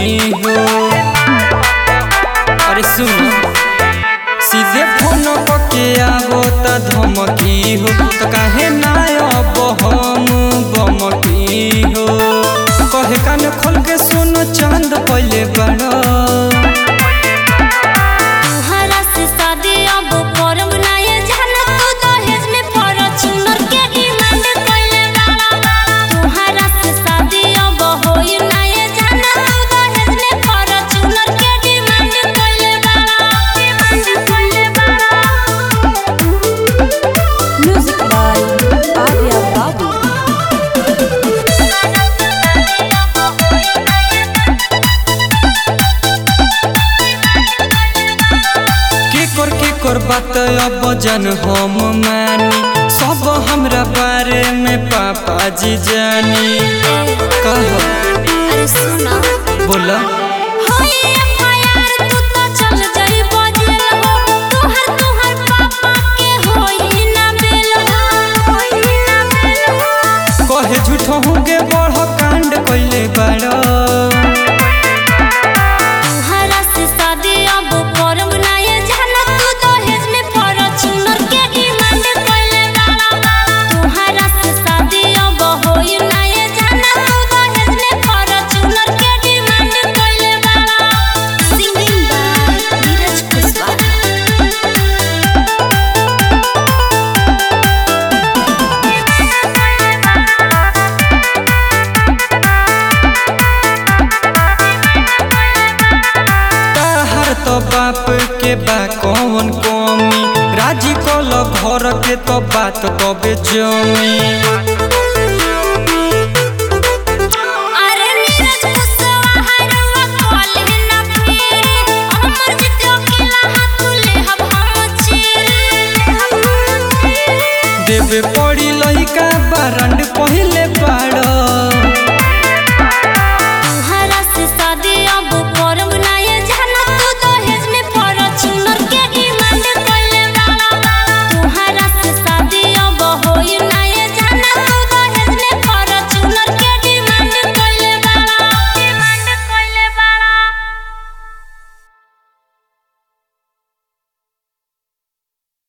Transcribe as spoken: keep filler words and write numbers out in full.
हो। अरे सुन सीधे फोन के आवो त धमकी हो, तो काहे ना अब हम बमकी हो। कहे कान खोल के सुन चांद पहले बड़ा कर बात अब जन हम मानी, सब हमरा बारे में पापा जी जानी। कह अरे सुना बोला कहे झूठो होगे बड़ कांड कैले बड़ा। तो बाप के बा कौन कमी, राजी कल घर के तो बात तबे जमी।